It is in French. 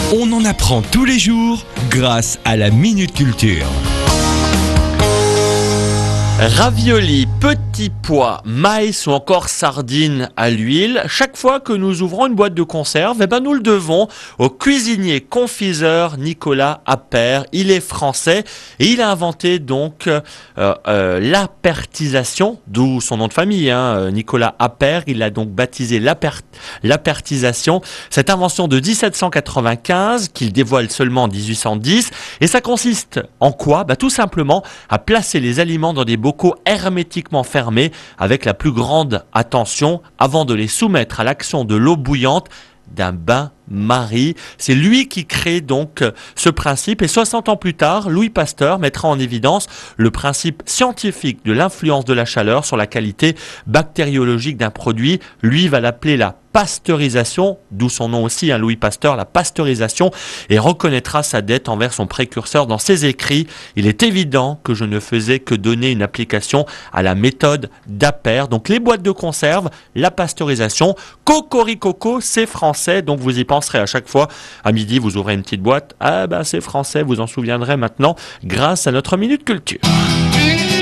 On en apprend tous les jours grâce à la Minute Culture. Raviolis, petits pois, maïs ou encore sardines à l'huile. Chaque fois que nous ouvrons une boîte de conserve, nous le devons au cuisinier confiseur Nicolas Appert. Il est français et il a inventé donc l'apertisation, d'où son nom de famille, Nicolas Appert. Il a donc baptisé l'apertisation. Cette invention de 1795 qu'il dévoile seulement en 1810. Et ça consiste en quoi ? Tout simplement à placer les aliments dans des bocaux hermétiquement fermés avec la plus grande attention avant de les soumettre à l'action de l'eau bouillante d'un bain-marie. C'est lui qui crée donc ce principe et 60 ans plus tard, Louis Pasteur mettra en évidence le principe scientifique de l'influence de la chaleur sur la qualité bactériologique d'un produit. Lui va l'appeler la pasteurisation, d'où son nom aussi, Louis Pasteur, la pasteurisation, et reconnaîtra sa dette envers son précurseur dans ses écrits. Il est évident que je ne faisais que donner une application à la méthode d'Appert. Donc les boîtes de conserve, la pasteurisation, cocoricoco, c'est français, donc vous y penserez à chaque fois. À midi, vous ouvrez une petite boîte, c'est français, vous en souviendrez maintenant grâce à notre Minute Culture.